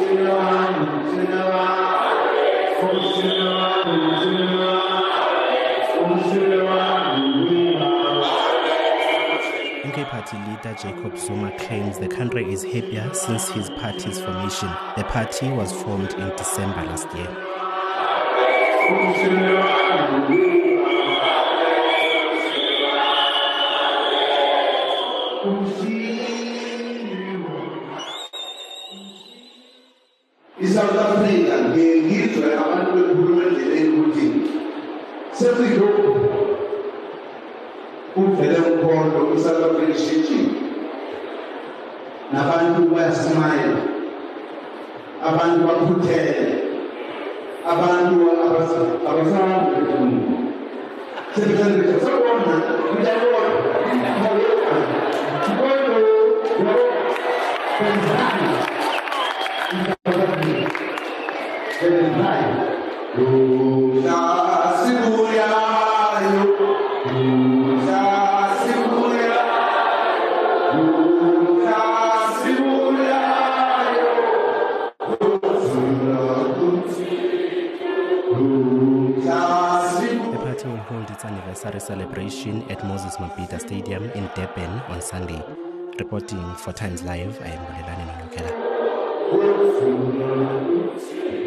MK Party leader Jacob Zuma claims the country is happier since his party's formation. The party was formed in December last year. South Africa ngizwe abantu bekhulumela ukuthi sefike uvele umkhondo South Africa shitshini nabantu bayasmile abantu bakhuthele abantu abasahambe sefike sabona kujabona The party will hold its anniversary celebration at Moses Mabhida Stadium in Durban on Sunday. Reporting for Times Live, I am Bulelani Nonokela.